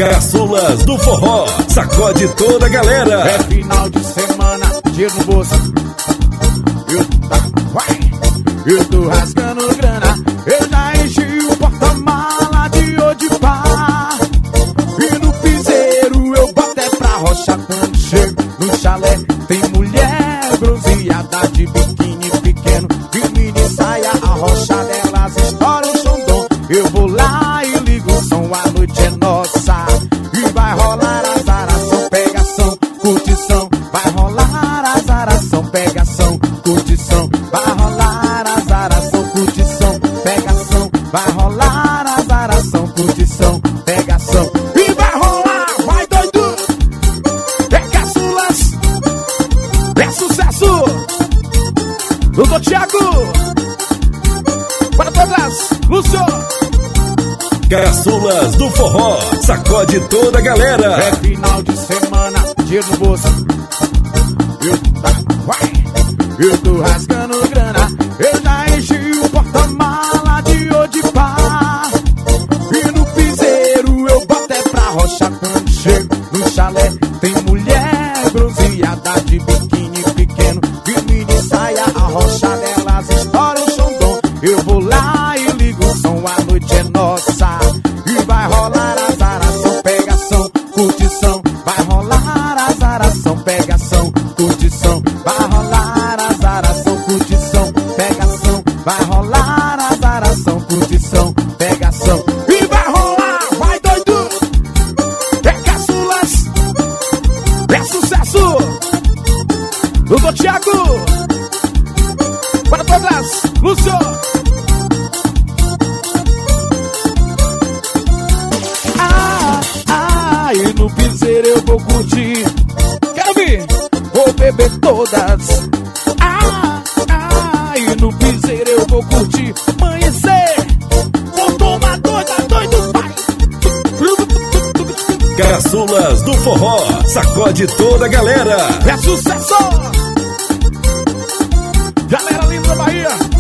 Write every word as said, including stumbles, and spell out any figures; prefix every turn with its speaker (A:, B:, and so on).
A: Caçulas do forró, sacode toda a galera.
B: É final de semana, dinheiro no bolso. Eu, vai, eu tô rasgando grana. Eu já enchi o porta-mala de Odipá. E no piseiro eu boto é pra rocha. Quando chego no chalé tem mulher bronzeada de biquíni pequeno e mini saia. A rocha delas estoura o xondom. Eu vou lá e ligo o som, a noite é nossa. E vai rolar azaração, pegação, curtição. Vai rolar azaração, pegação, curtição. Vai rolar azaração, curtição, pegação. Vai rolar azaração, curtição, pegação. E vai rolar, vai doido. É Caçulas, é sucesso. Doutor Thiago, para todas, Lúcio.
A: Caçulas do forró, sacode toda a galera.
B: É final de semana, dinheiro no bolso. Eu, vai, eu tô rasgando grana. Eu já enchi o porta-mala de Odipá. E no piseiro eu boto é pra rocha. Quando chego no chalé tem mulher bronzeada de biquíni pequeno e mini saia. A rocha delas estoura o xondom. Eu vou lá e ligo o som, a noite é nossa. E vai rolar azaração, pegação, curtição. Vai rolar azaração, pegação, curtição. Vai rolar azaração, curtição, pegação. Vai rolar azaração, curtição, pegação. E vai rolar, vai doido. É Caçulas, é sucesso. Doutor Thiago, para todas, Lúcio. E no piseiro eu vou curtir. Quero ver, vou beber todas. Ah, ah, e no piseiro eu vou curtir. Amanhecer, vou tomar doida, doido, pai.
A: Caçulas do forró, sacode toda a galera.
B: É sucesso. Galera linda da Bahia.